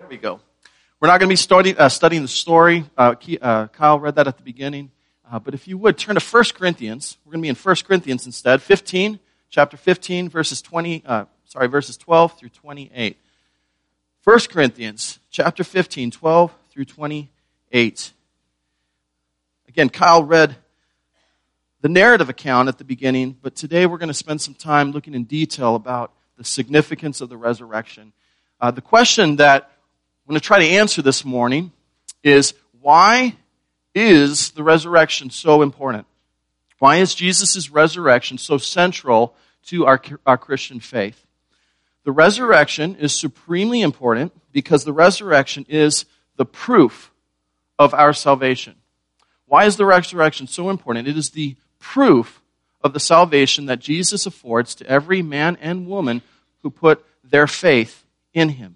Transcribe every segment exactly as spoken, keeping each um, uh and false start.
we go. We're not going to be studying, uh, studying the story. Uh, uh, Kyle read that at the beginning. Uh, but if you would, turn to First Corinthians. We're going to be in First Corinthians instead. fifteen, chapter fifteen, verses twenty, uh, sorry, verses twelve through twenty-eight. First Corinthians, chapter fifteen, twelve through twenty-eight. Again, Kyle read the narrative account at the beginning, but today we're going to spend some time looking in detail about the significance of the resurrection. Uh, the question that I'm going to try to answer this morning is, why is the resurrection so important? Why is Jesus' resurrection so central to our, our Christian faith? The resurrection is supremely important because the resurrection is the proof of our salvation. Why is the resurrection so important? It is the proof of the salvation that Jesus affords to every man and woman who put their faith in him.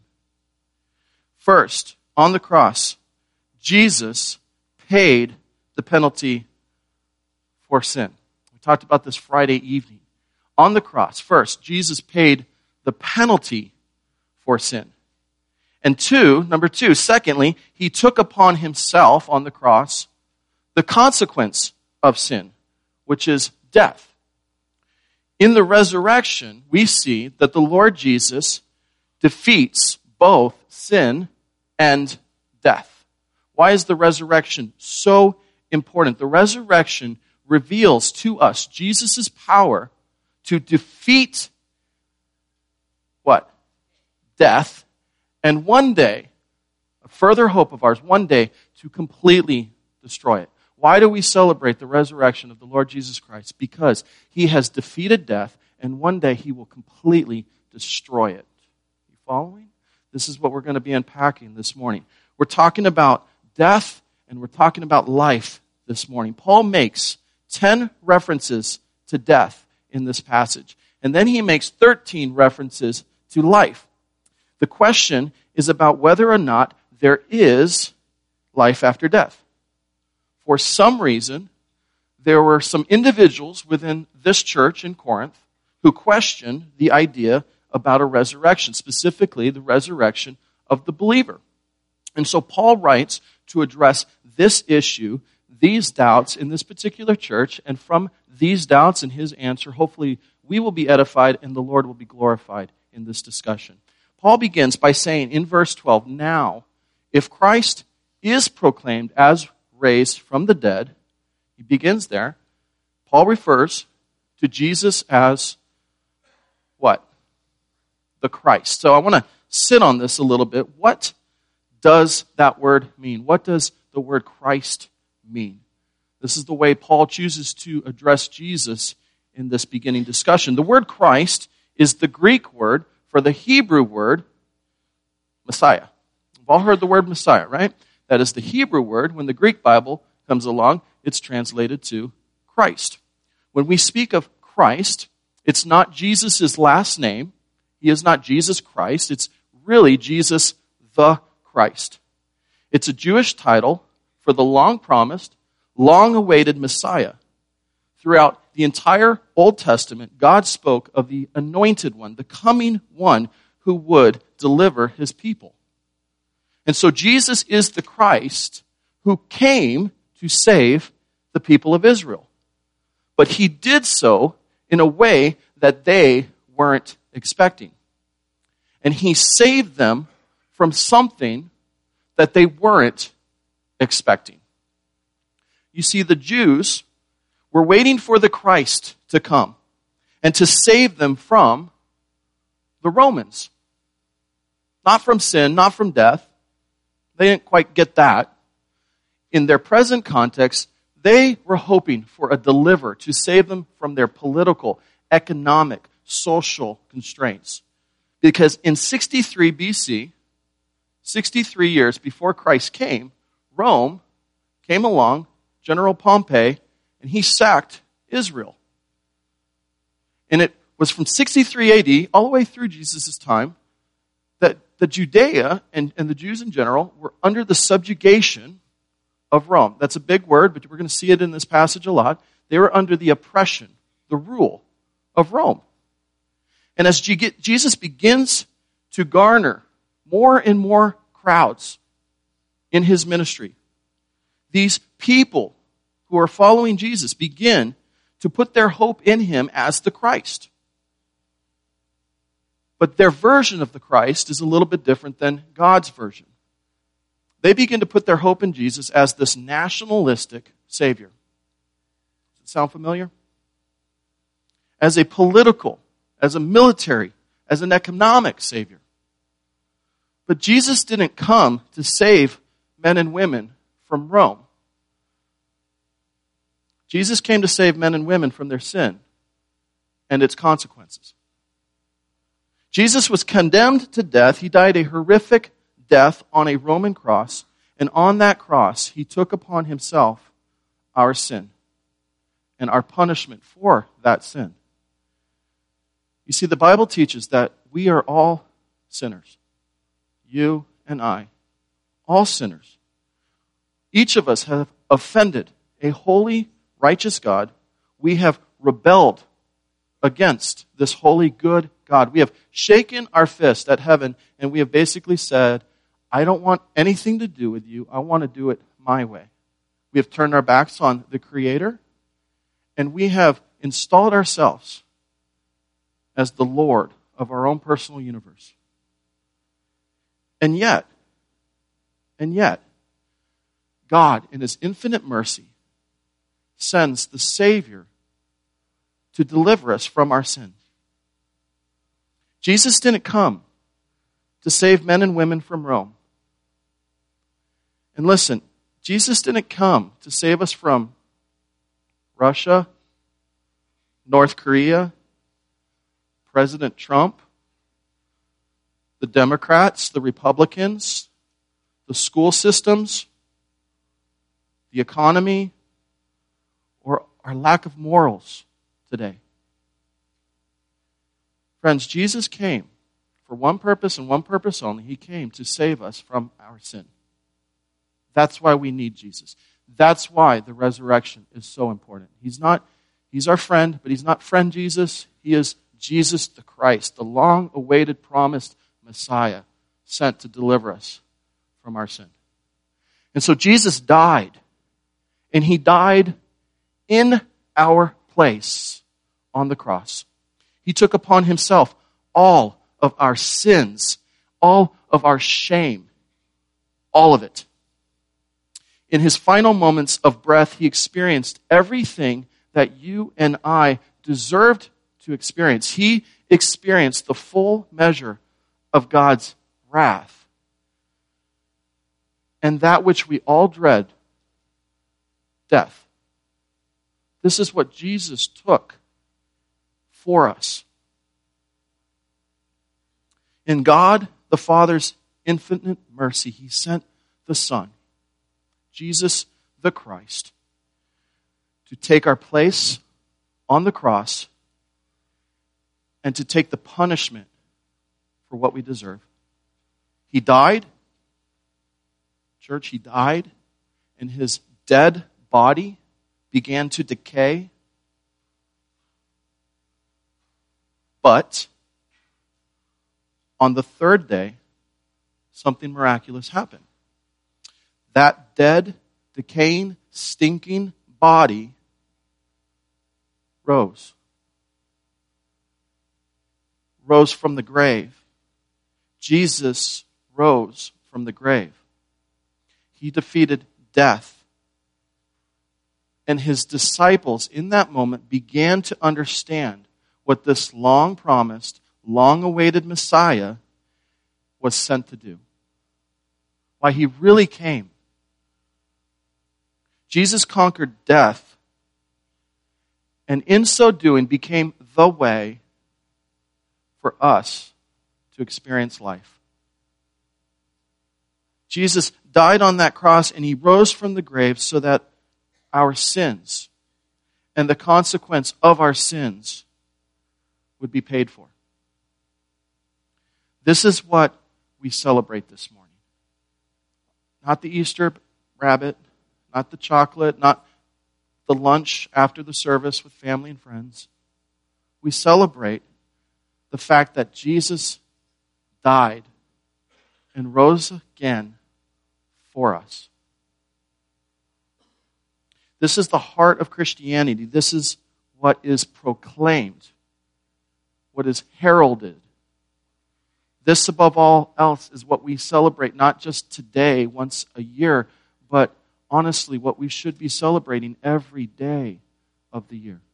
First, on the cross, Jesus paid the penalty for sin. We talked about this Friday evening. On the cross, first, Jesus paid the penalty for sin. And two, number two, secondly, he took upon himself on the cross the consequence of sin, which is death. In the resurrection, we see that the Lord Jesus defeats both sin and death. Why is the resurrection so important? The resurrection reveals to us Jesus' power to defeat what? Death. And one day, a further hope of ours, one day to completely destroy it. Why do we celebrate the resurrection of the Lord Jesus Christ? Because he has defeated death, and one day he will completely destroy it. You following? This is what we're going to be unpacking this morning. We're talking about death, and we're talking about life this morning. Paul makes ten references to death in this passage, and then he makes thirteen references to life. The question is about whether or not there is life after death. For some reason, there were some individuals within this church in Corinth who questioned the idea about a resurrection, specifically the resurrection of the believer. And so Paul writes to address this issue, these doubts in this particular church, and from these doubts and his answer, hopefully we will be edified and the Lord will be glorified in this discussion. Paul begins by saying in verse twelve, now, if Christ is proclaimed as raised from the dead, he begins there, Paul refers to Jesus as what? The Christ. So I want to sit on this a little bit. What does that word mean? What does the word Christ mean? This is the way Paul chooses to address Jesus in this beginning discussion. The word Christ is the Greek word for the Hebrew word Messiah. We've all heard the word Messiah, right? That is the Hebrew word. When the Greek Bible comes along, it's translated to Christ. When we speak of Christ, it's not Jesus' last name. He is not Jesus Christ. It's really Jesus the Christ. It's a Jewish title for the long-promised, long-awaited Messiah. Throughout the entire Old Testament, God spoke of the anointed one, the coming one who would deliver his people. And so Jesus is the Christ who came to save the people of Israel. But he did so in a way that they weren't expecting. And he saved them from something that they weren't expecting. You see, the Jews were waiting for the Christ to come and to save them from the Romans. Not from sin, not from death. They didn't quite get that. In their present context, they were hoping for a deliverer to save them from their political, economic, social constraints. Because in sixty-three B C, sixty-three years before Christ came, Rome came along, General Pompey, and he sacked Israel. And it was from sixty-three A D all the way through Jesus' time that the Judea and, and the Jews in general were under the subjugation of Rome. That's a big word, but we're going to see it in this passage a lot. They were under the oppression, the rule of Rome. And as Jesus begins to garner more and more crowds in his ministry. These people who are following Jesus begin to put their hope in him as the Christ. But their version of the Christ is a little bit different than God's version. They begin to put their hope in Jesus as this nationalistic Savior. Does it sound familiar? As a political, as a military, as an economic Savior. But Jesus didn't come to save men and women from Rome. Jesus came to save men and women from their sin and its consequences. Jesus was condemned to death. He died a horrific death on a Roman cross. And on that cross, he took upon himself our sin and our punishment for that sin. You see, the Bible teaches that we are all sinners. You and I, all sinners. Each of us have offended a holy, righteous God. We have rebelled against this holy, good God. We have shaken our fist at heaven and we have basically said, I don't want anything to do with you. I want to do it my way. We have turned our backs on the Creator and we have installed ourselves as the Lord of our own personal universe. And yet, and yet, God, in his infinite mercy, sends the Savior to deliver us from our sins. Jesus didn't come to save men and women from Rome. And listen, Jesus didn't come to save us from Russia, North Korea, President Trump, the Democrats, the Republicans, the school systems, the economy, or our lack of morals today. Friends, Jesus came for one purpose and one purpose only. He came to save us from our sin. That's why we need Jesus. That's why the resurrection is so important. He's not, he's our friend, but he's not friend Jesus. He is Jesus the Christ, the long-awaited, promised Messiah sent to deliver us from our sin. And so Jesus died, and he died in our place on the cross. He took upon himself all of our sins, all of our shame, all of it. In his final moments of breath, he experienced everything that you and I deserved to experience. He experienced the full measure of God's wrath. And that which we all dread, death. This is what Jesus took for us. In God, the Father's infinite mercy, he sent the Son, Jesus the Christ, to take our place on the cross and to take the punishment for what we deserve. He died, church, he died, and his dead body began to decay. But on the third day, something miraculous happened. That dead, decaying, stinking body rose. Rose from the grave. Jesus rose from the grave. He defeated death. And his disciples in that moment began to understand what this long-promised, long-awaited Messiah was sent to do. Why he really came. Jesus conquered death, and in so doing became the way for us to experience life. Jesus died on that cross, and he rose from the grave so that our sins and the consequence of our sins would be paid for. This is what we celebrate this morning. Not the Easter rabbit, not the chocolate, not the lunch after the service with family and friends. We celebrate the fact that Jesus died and rose again for us. This is the heart of Christianity. This is what is proclaimed, what is heralded. This, above all else, is what we celebrate, not just today, once a year, but honestly, what we should be celebrating every day of the year.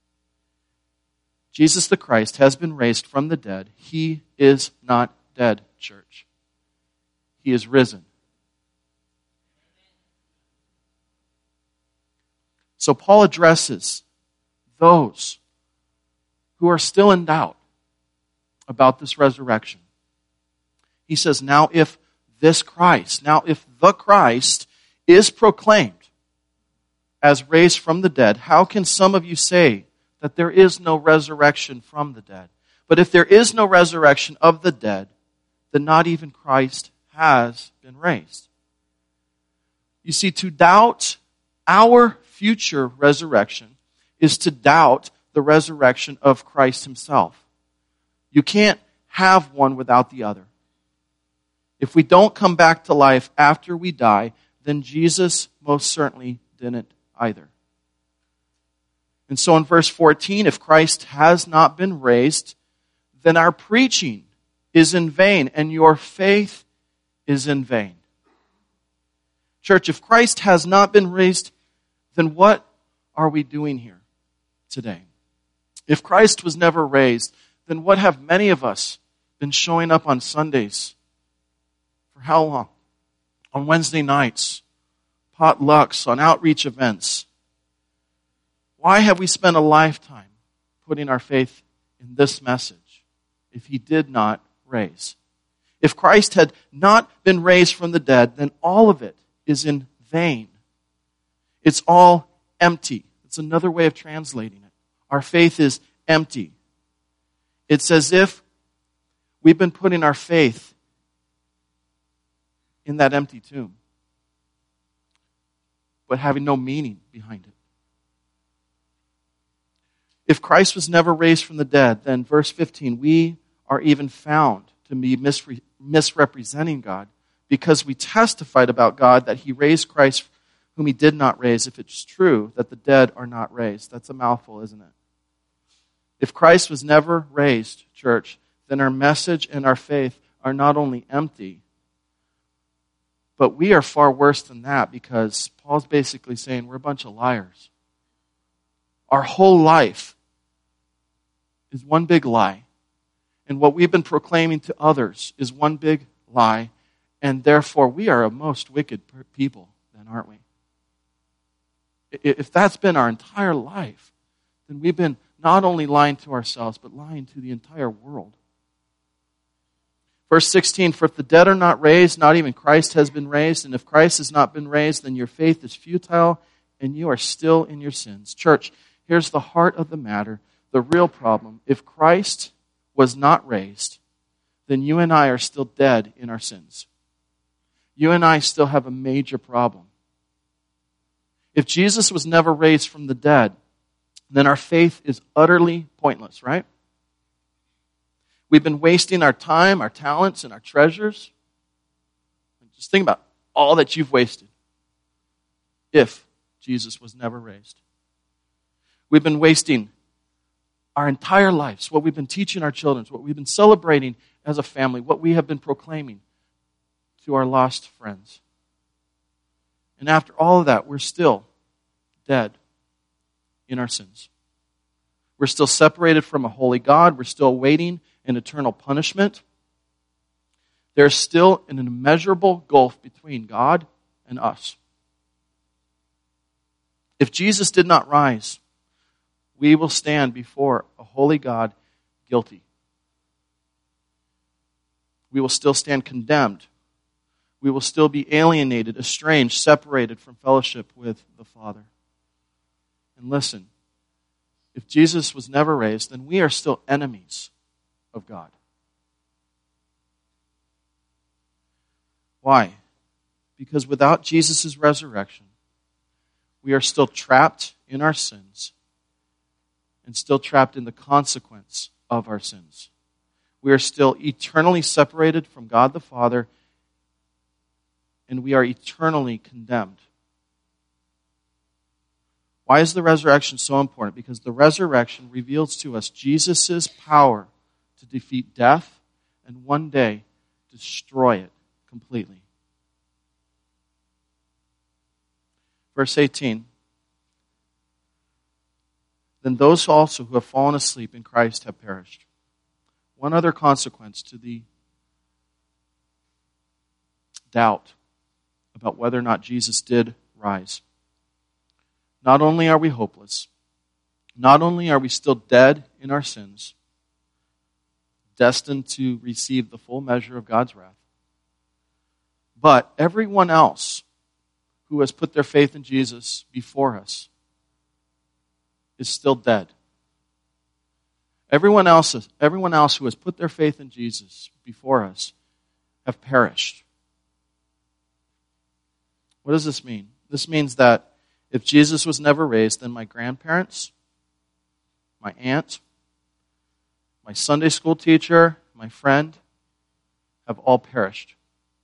Jesus the Christ has been raised from the dead. He is not dead, church. He is risen. So Paul addresses those who are still in doubt about this resurrection. He says, now if this Christ, now if the Christ is proclaimed as raised from the dead, how can some of you say that there is no resurrection from the dead? But if there is no resurrection of the dead, then not even Christ has been raised. You see, to doubt our future resurrection is to doubt the resurrection of Christ himself. You can't have one without the other. If we don't come back to life after we die, then Jesus most certainly didn't either. And so in verse fourteen, if Christ has not been raised, then our preaching is in vain and your faith is in vain. Church, if Christ has not been raised, then what are we doing here today? If Christ was never raised, then what have many of us been showing up on Sundays? For how long? On Wednesday nights, potlucks, on outreach events. Why have we spent a lifetime putting our faith in this message if he did not raise? If Christ had not been raised from the dead, then all of it is in vain. It's all empty. It's another way of translating it. Our faith is empty. It's as if we've been putting our faith in that empty tomb, but having no meaning behind it. If Christ was never raised from the dead, then verse fifteen, we are even found to be misre- misrepresenting God because we testified about God that he raised Christ whom he did not raise, if it's true that the dead are not raised. That's a mouthful, isn't it? If Christ was never raised, church, then our message and our faith are not only empty, but we are far worse than that because Paul's basically saying we're a bunch of liars. Our whole life is one big lie. And what we've been proclaiming to others is one big lie. And therefore, we are a most wicked people then, aren't we? If that's been our entire life, then we've been not only lying to ourselves, but lying to the entire world. Verse sixteen, for if the dead are not raised, not even Christ has been raised. And if Christ has not been raised, then your faith is futile and you are still in your sins. Church, here's the heart of the matter, the real problem. If Christ was not raised, then you and I are still dead in our sins. You and I still have a major problem. If Jesus was never raised from the dead, then our faith is utterly pointless, right? We've been wasting our time, our talents, and our treasures. Just think about all that you've wasted if Jesus was never raised. We've been wasting our entire lives, what we've been teaching our children, what we've been celebrating as a family, what we have been proclaiming to our lost friends. And after all of that, we're still dead in our sins. We're still separated from a holy God. We're still waiting an eternal punishment. There's still an immeasurable gulf between God and us. If Jesus did not rise, we will stand before a holy God guilty. We will still stand condemned. We will still be alienated, estranged, separated from fellowship with the Father. And listen, if Jesus was never raised, then we are still enemies of God. Why? Because without Jesus' resurrection, we are still trapped in our sins and still trapped in the consequence of our sins. We are still eternally separated from God the Father and we are eternally condemned. Why is the resurrection so important? Because the resurrection reveals to us Jesus' power to defeat death and one day destroy it completely. Verse eighteen. Then those also who have fallen asleep in Christ have perished. One other consequence to the doubt about whether or not Jesus did rise. Not only are we hopeless, not only are we still dead in our sins, destined to receive the full measure of God's wrath, but everyone else who has put their faith in Jesus before us is still dead. Everyone else, everyone else who has put their faith in Jesus before us have perished. What does this mean? This means that if Jesus was never raised, then my grandparents, my aunt, my Sunday school teacher, my friend, have all perished.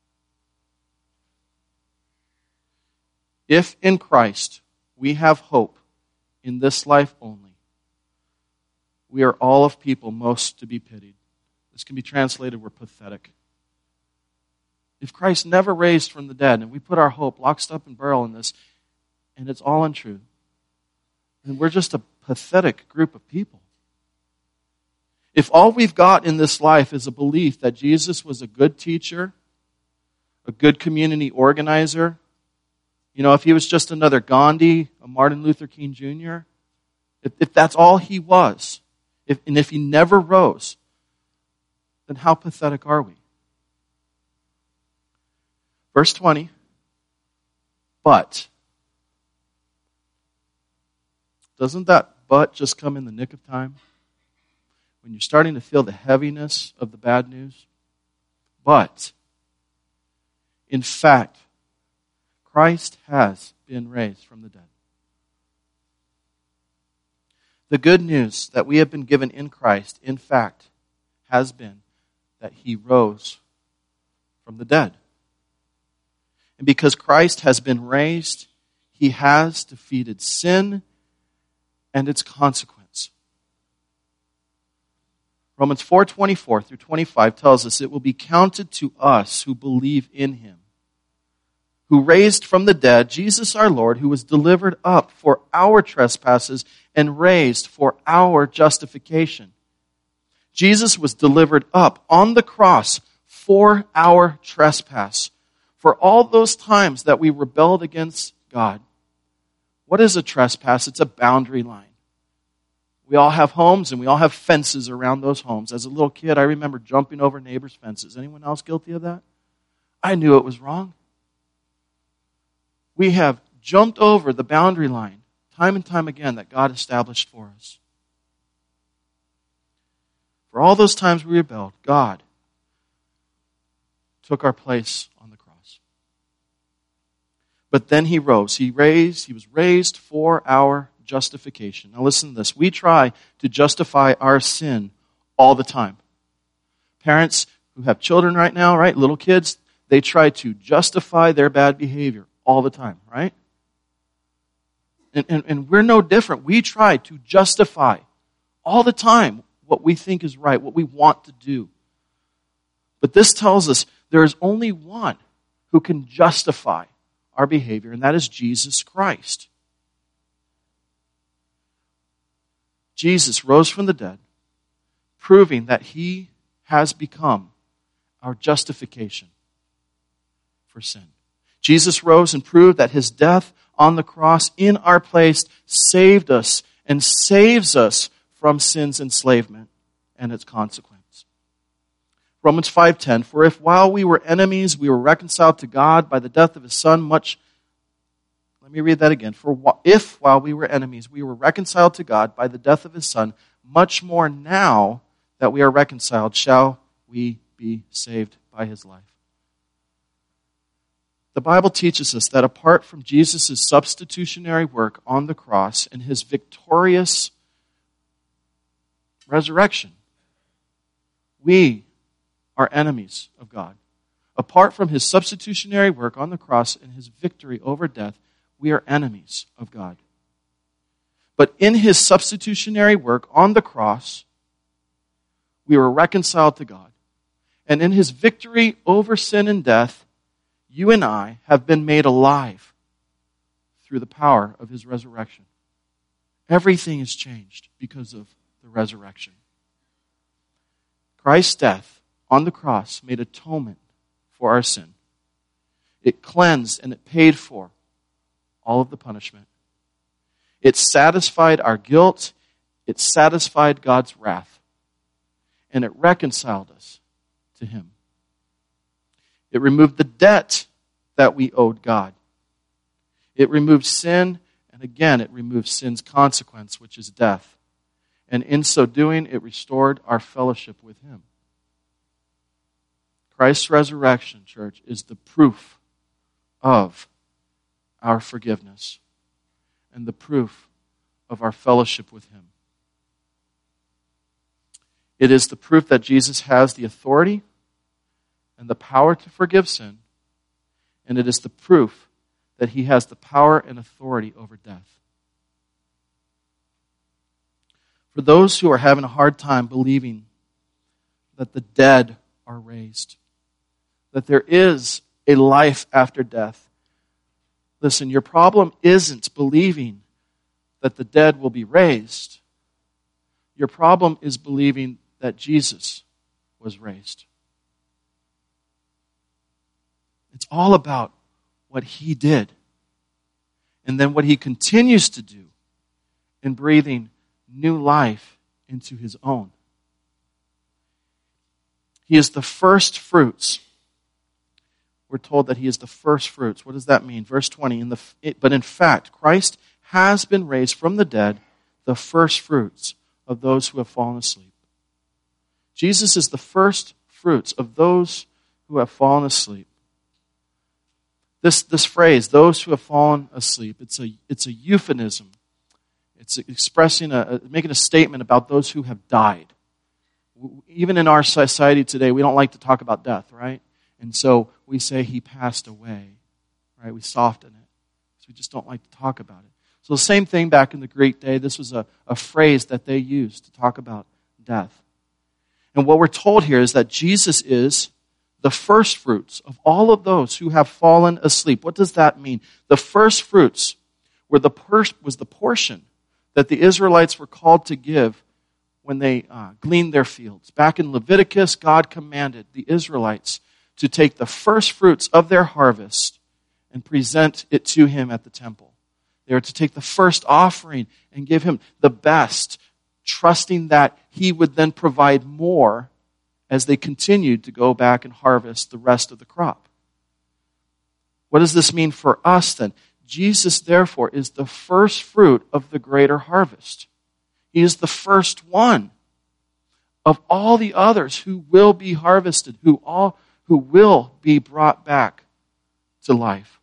If in Christ we have hope in this life only, we are all of people most to be pitied. This can be translated, we're pathetic. If Christ never raised from the dead, and we put our hope lock, stock, and barrel in this, and it's all untrue, then we're just a pathetic group of people. If all we've got in this life is a belief that Jesus was a good teacher, a good community organizer, you know, if he was just another Gandhi, a Martin Luther King Junior, if, if that's all he was, if, and if he never rose, then how pathetic are we? Verse twenty, but. Doesn't that but just come in the nick of time? When you're starting to feel the heaviness of the bad news? But, in fact, Christ has been raised from the dead. The good news that we have been given in Christ, in fact, has been that he rose from the dead. And because Christ has been raised, he has defeated sin and its consequence. Romans four twenty-four through twenty-five tells us it will be counted to us who believe in him, who raised from the dead Jesus our Lord, who was delivered up for our trespasses and raised for our justification. Jesus was delivered up on the cross for our trespass, for all those times that we rebelled against God. What is a trespass? It's a boundary line. We all have homes and we all have fences around those homes. As a little kid, I remember jumping over neighbors' fences. Anyone else guilty of that? I knew it was wrong. We have jumped over the boundary line time and time again that God established for us. For all those times we rebelled, God took our place on the cross. But then he rose. He raised, he was raised for our justification. Now listen to this. We try to justify our sin all the time. Parents who have children right now, right? Little kids, they try to justify their bad behavior all the time, right? And, and, and we're no different. We try to justify all the time what we think is right, what we want to do. But this tells us there is only one who can justify our behavior, and that is Jesus Christ. Jesus rose from the dead, proving that he has become our justification for sin. Jesus rose and proved that his death on the cross in our place saved us and saves us from sin's enslavement and its consequence. Romans five ten, for if while we were enemies we were reconciled to God by the death of his Son, much, let me read that again. For if while we were enemies we were reconciled to God by the death of his Son, much more now that we are reconciled shall we be saved by his life. The Bible teaches us that apart from Jesus' substitutionary work on the cross and his victorious resurrection, we are enemies of God. Apart from his substitutionary work on the cross and his victory over death, we are enemies of God. But in his substitutionary work on the cross, we were reconciled to God. And in his victory over sin and death, you and I have been made alive through the power of his resurrection. Everything has changed because of the resurrection. Christ's death on the cross made atonement for our sin. It cleansed and it paid for all of the punishment. It satisfied our guilt. It satisfied God's wrath. And it reconciled us to him. It removed the debt that we owed God. It removed sin, and again, it removed sin's consequence, which is death. And in so doing, it restored our fellowship with him. Christ's resurrection, church, is the proof of our forgiveness and the proof of our fellowship with him. It is the proof that Jesus has the authority and the power to forgive sin, and it is the proof that he has the power and authority over death. For those who are having a hard time believing that the dead are raised, that there is a life after death, listen, your problem isn't believing that the dead will be raised. Your problem is believing that Jesus was raised. It's all about what he did and then what he continues to do in breathing new life into his own. He is the first fruits. We're told that he is the first fruits. What does that mean? Verse twenty, in the, but in fact, Christ has been raised from the dead, the first fruits of those who have fallen asleep. Jesus is the first fruits of those who have fallen asleep. This, this phrase, those who have fallen asleep, it's a, it's a euphemism. It's expressing, a, making a statement about those who have died. Even in our society today, we don't like to talk about death, right? And so we say he passed away, right? We soften it. So we just don't like to talk about it. So the same thing back in the Greek day, this was a, a phrase that they used to talk about death. And what we're told here is that Jesus is the first fruits of all of those who have fallen asleep. What does that mean? The first fruits were the pers- was the portion that the Israelites were called to give when they uh, gleaned their fields. Back in Leviticus, God commanded the Israelites to take the first fruits of their harvest and present it to him at the temple. They were to take the first offering and give him the best, trusting that he would then provide more as they continued to go back and harvest the rest of the crop. What does this mean for us then? Jesus, therefore, is the first fruit of the greater harvest. He is the first one of all the others who will be harvested, who all who will be brought back to life.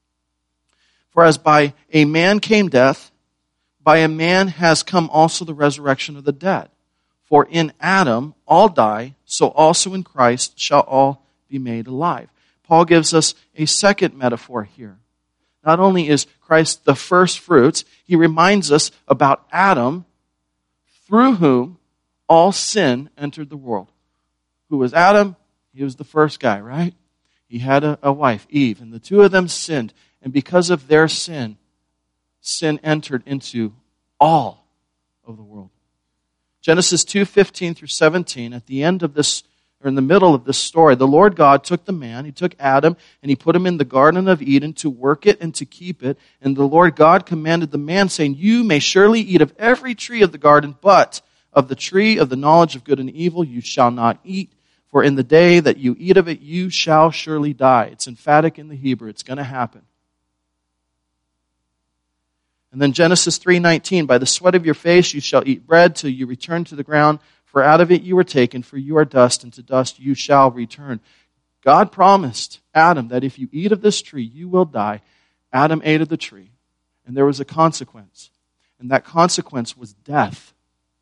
For as by a man came death, by a man has come also the resurrection of the dead. For in Adam all die, so also in Christ shall all be made alive. Paul gives us a second metaphor here. Not only is Christ the first fruits, he reminds us about Adam, through whom all sin entered the world. Who was Adam? He was the first guy, right? He had a, a wife, Eve, and the two of them sinned. And because of their sin, sin entered into all of the world. Genesis two fifteen through seventeen, at the end of this, or in the middle of this story, the Lord God took the man, he took Adam, and he put him in the Garden of Eden to work it and to keep it. And the Lord God commanded the man, saying, you may surely eat of every tree of the garden, but of the tree of the knowledge of good and evil you shall not eat. For in the day that you eat of it, you shall surely die. It's emphatic in the Hebrew. It's going to happen. And then Genesis three nineteen, by the sweat of your face you shall eat bread till you return to the ground, for out of it you were taken, for you are dust, and to dust you shall return. God promised Adam that if you eat of this tree, you will die. Adam ate of the tree, and there was a consequence. And that consequence was death.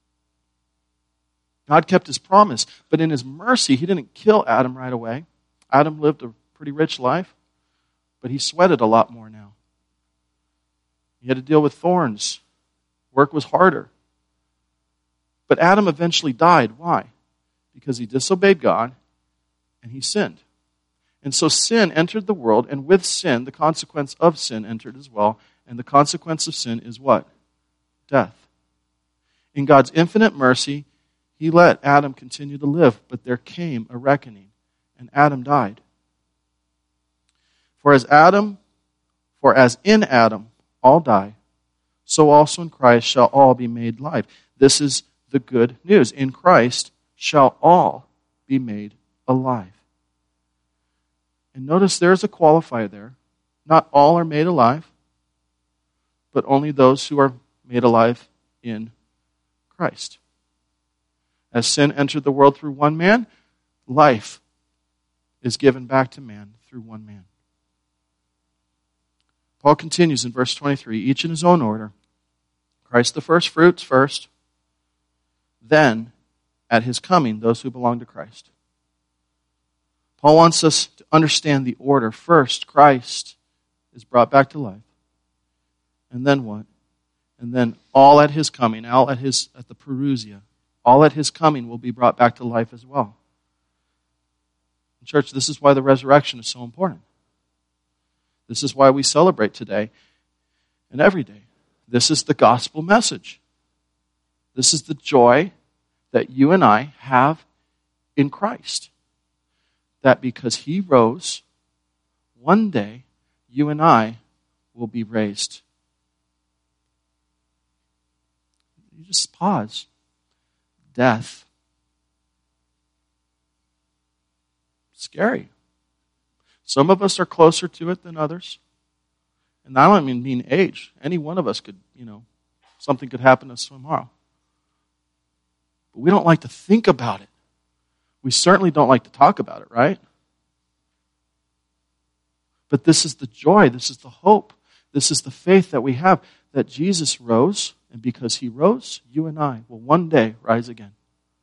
God kept his promise, but in his mercy, he didn't kill Adam right away. Adam lived a pretty rich life, but he sweated a lot more now. He had to deal with thorns. Work was harder. But Adam eventually died. Why? Because he disobeyed God and he sinned. And so sin entered the world, and with sin, the consequence of sin entered as well. And the consequence of sin is what? Death. In God's infinite mercy, he let Adam continue to live, but there came a reckoning, and Adam died. For as Adam, for as in Adam all die, so also in Christ shall all be made alive. This is the good news. In Christ shall all be made alive. And notice there's a qualifier there. Not all are made alive, but only those who are made alive in Christ. As sin entered the world through one man, life is given back to man through one man. Paul continues in verse twenty-three, each in his own order. Christ the first fruits first, then at his coming, those who belong to Christ. Paul wants us to understand the order. First, Christ is brought back to life. And then what? And then all at his coming, all at his at the parousia, all at his coming will be brought back to life as well. And church, this is why the resurrection is so important. This is why we celebrate today and every day. This is the gospel message. This is the joy that you and I have in Christ. That because he rose, one day you and I will be raised. You just pause. Death. Scary. Some of us are closer to it than others. And I don't even mean age. Any one of us could, you know, something could happen to us tomorrow. But we don't like to think about it. We certainly don't like to talk about it, right? But this is the joy, this is the hope, this is the faith that we have, that Jesus rose, and because he rose, you and I will one day rise again.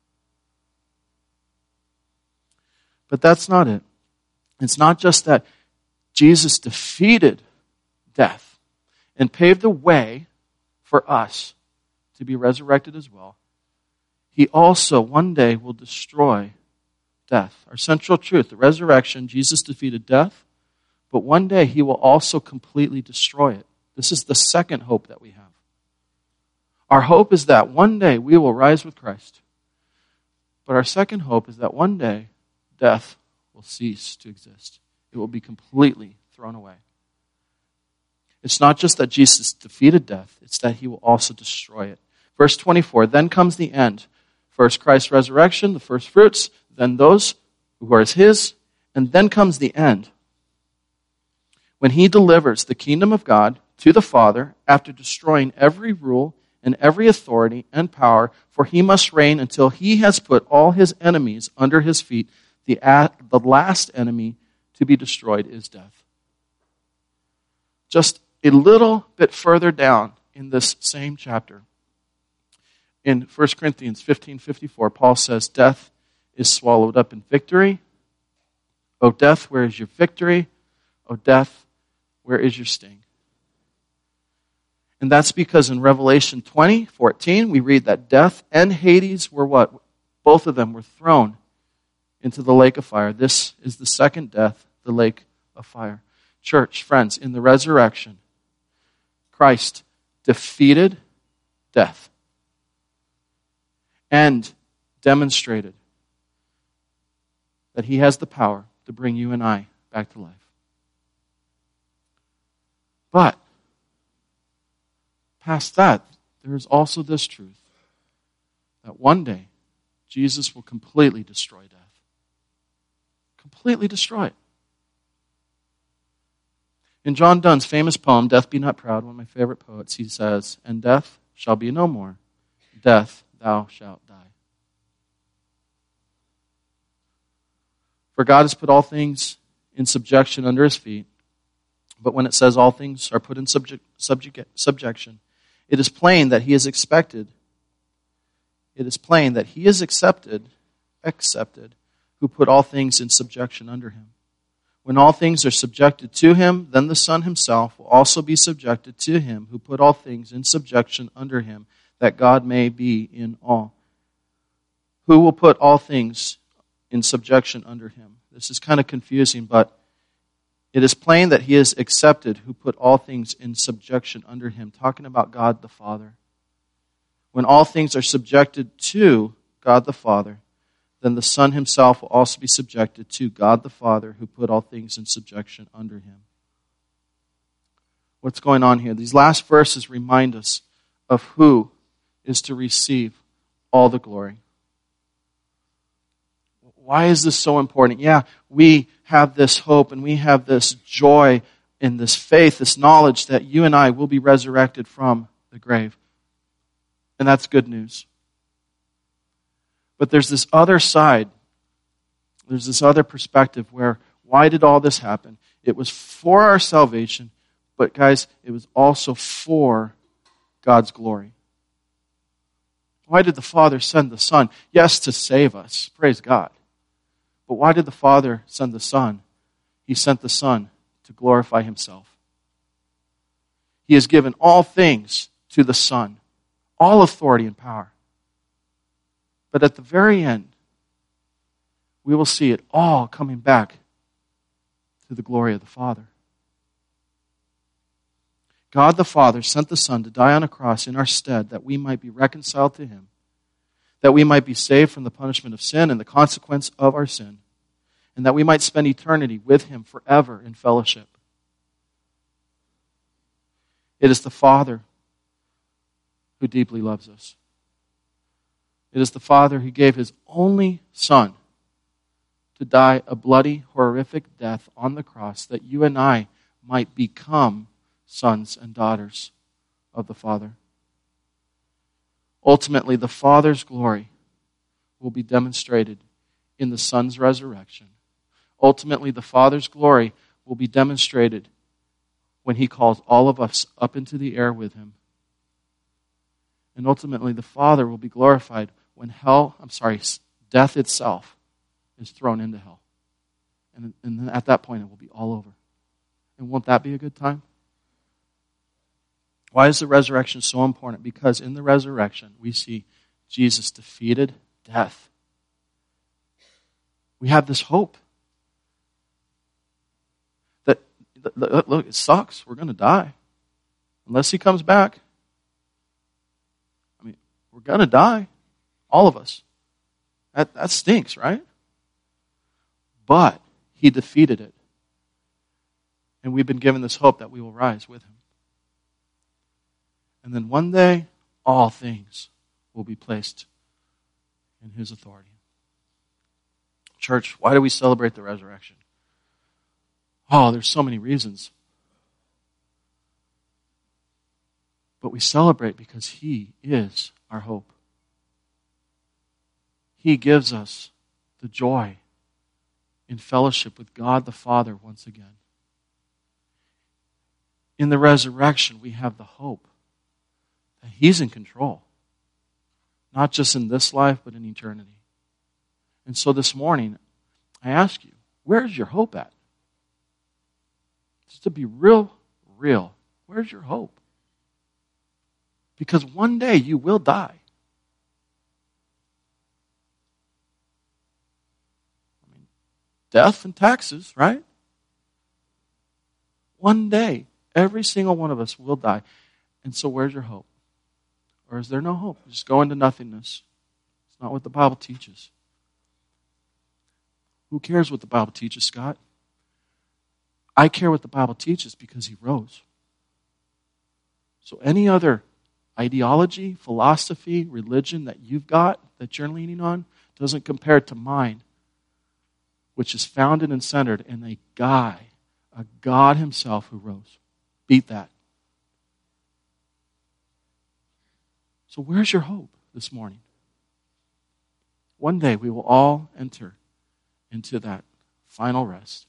But that's not it. It's not just that Jesus defeated death and paved the way for us to be resurrected as well. He also one day will destroy death. Our central truth, the resurrection, Jesus defeated death, but one day he will also completely destroy it. This is the second hope that we have. Our hope is that one day we will rise with Christ. But our second hope is that one day death will cease to exist. It will be completely thrown away. It's not just that Jesus defeated death, it's that he will also destroy it. Verse twenty-four, then comes the end. First Christ's resurrection, the first fruits, then those who are his, and then comes the end. When he delivers the kingdom of God to the Father after destroying every rule and every authority and power, for he must reign until he has put all his enemies under his feet. The, the last enemy to be destroyed is death. Just a little bit further down in this same chapter, in First Corinthians fifteen fifty-four, Paul says, death is swallowed up in victory. O death, where is your victory? O death, where is your sting? And that's because in Revelation twenty fourteen, we read that death and Hades were what? Both of them were thrown into the lake of fire. This is the second death, the lake of fire. Church, friends, in the resurrection, Christ defeated death and demonstrated that he has the power to bring you and I back to life. But past that, there is also this truth, that one day Jesus will completely destroy death. Completely destroy it. In John Donne's famous poem, Death Be Not Proud, one of my favorite poets, he says, and death shall be no more. Death, thou shalt die. For God has put all things in subjection under his feet. But when it says all things are put in subject, subject, subjection, it is plain that he is expected. It is plain that he is accepted, accepted, who put all things in subjection under him. When all things are subjected to him, then the Son himself will also be subjected to him who put all things in subjection under him, that God may be in all. Who will put all things in subjection under him? This is kind of confusing, but it is plain that he is accepted who put all things in subjection under him, talking about God the Father. When all things are subjected to God the Father, then the Son himself will also be subjected to God the Father, who put all things in subjection under him. What's going on here? These last verses remind us of who is to receive all the glory. Why is this so important? Yeah, we have this hope and we have this joy and this faith, this knowledge that you and I will be resurrected from the grave. And that's good news. But there's this other side. There's this other perspective where, why did all this happen? It was for our salvation, but guys, it was also for God's glory. Why did the Father send the Son? Yes, to save us. Praise God. But why did the Father send the Son? He sent the Son to glorify himself. He has given all things to the Son, all authority and power. But at the very end, we will see it all coming back to the glory of the Father. God the Father sent the Son to die on a cross in our stead that we might be reconciled to him, that we might be saved from the punishment of sin and the consequence of our sin, and that we might spend eternity with him forever in fellowship. It is the Father who deeply loves us. It is the Father who gave his only Son to die a bloody, horrific death on the cross that you and I might become sons and daughters of the Father. Ultimately, the Father's glory will be demonstrated in the Son's resurrection. Ultimately, the Father's glory will be demonstrated when he calls all of us up into the air with him. And ultimately, the Father will be glorified when hell, I'm sorry, death itself is thrown into hell. And, and then at that point, it will be all over. And won't that be a good time? Why is the resurrection so important? Because in the resurrection, we see Jesus defeated death. We have this hope that, look, it sucks. We're going to die. Unless he comes back. I mean, we're going to die. All of us. That, that stinks, right? But he defeated it. And we've been given this hope that we will rise with him. And then one day, all things will be placed in his authority. Church, why do we celebrate the resurrection? Oh, there's so many reasons. But we celebrate because he is our hope. He gives us the joy in fellowship with God the Father once again. In the resurrection, we have the hope that he's in control. Not just in this life, but in eternity. And so this morning, I ask you, where's your hope at? Just to be real, real, where's your hope? Because one day you will die. I mean, death and taxes, right? One day, every single one of us will die. And so where's your hope? Or is there no hope? Just go into nothingness. It's not what the Bible teaches. Who cares what the Bible teaches, Scott? I care what the Bible teaches because he rose. So any other ideology, philosophy, religion that you've got, that you're leaning on, doesn't compare to mine, which is founded and centered in a guy, a God himself who rose. Beat that. So where's your hope this morning? One day we will all enter into that final rest.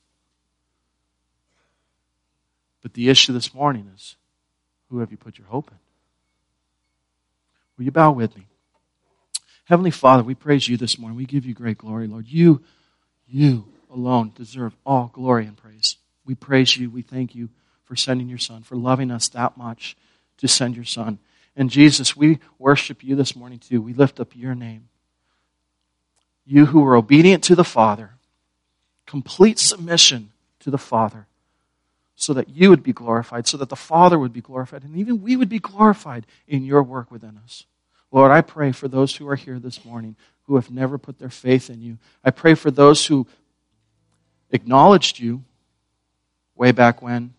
But the issue this morning is, who have you put your hope in? Will you bow with me? Heavenly Father, we praise you this morning. We give you great glory, Lord. You, you alone deserve all glory and praise. We praise you. We thank you for sending your Son, for loving us that much to send your Son. And Jesus, we worship you this morning too. We lift up your name. You who were obedient to the Father, complete submission to the Father, so that you would be glorified, so that the Father would be glorified, and even we would be glorified in your work within us. Lord, I pray for those who are here this morning who have never put their faith in you. I pray for those who acknowledged you way back when,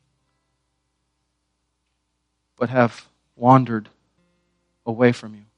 but have wandered away from you.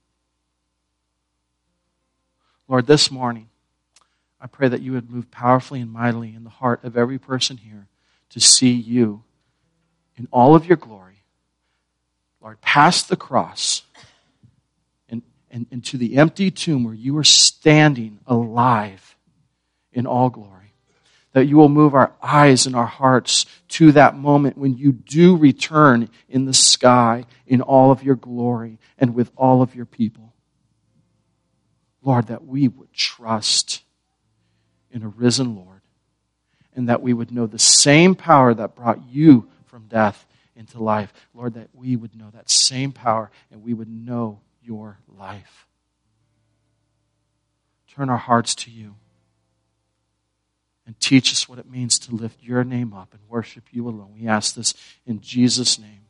Lord, this morning, I pray that you would move powerfully and mightily in the heart of every person here to see you in all of your glory. Lord, past the cross and, and, and to the empty tomb where you are standing alive in all glory. That you will move our eyes and our hearts to that moment when you do return in the sky in all of your glory and with all of your people. Lord, that we would trust in a risen Lord, and that we would know the same power that brought you from death into life. Lord, that we would know that same power and we would know your life. Turn our hearts to you and teach us what it means to lift your name up and worship you alone. We ask this in Jesus' name.